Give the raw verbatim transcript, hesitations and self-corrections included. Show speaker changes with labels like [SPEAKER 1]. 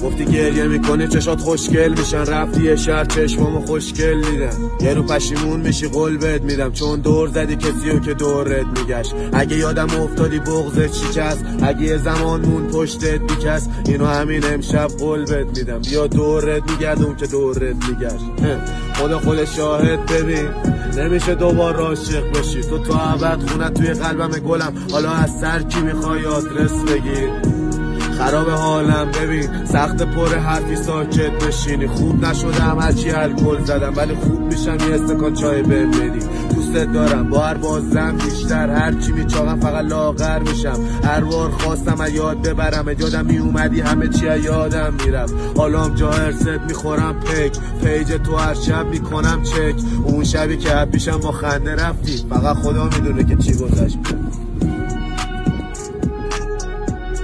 [SPEAKER 1] گفتی گریه میکنی چشات خوشگل میشن، رفتی یه شهر چشمامو خوشگل دیدم. یه رو پشیمون میشی قول بهت میدم، چون دور زدی کسیو که دورت میگشت. اگه یادم افتادی بغضت شکست، اگه یه زمان مون پشتت بیکست، اینو همین امشب قول بهت میدم، بیا دورت میگردم که دورت میگشت. خدا خود شاهد ببین نمیشه دوبار عاشق بشی، تو تا ابد خونت توی قلبم گلم، حالا از سر کی میخوای آدرس بگیر؟ خراب حالم ببین سخت پر حرفی ساکت بشینی، خوب نشدم هرچی الکل زدم، ولی خوب میشم یه استکان چای بهم بدی. دوستت دارم با هر بازم بیشتر، هرچی میچاقم فقط لاغر میشم. هر بار خواستم از یاد ببرم، یادم میومدی همه چی از یادم میرفت. حالا هم جا ارست میخورم پک، پیج تو هر شب میکنم چک. اون شبی که پیشم با خنده رفتی، فقط خدا میدونه که چی گذشت.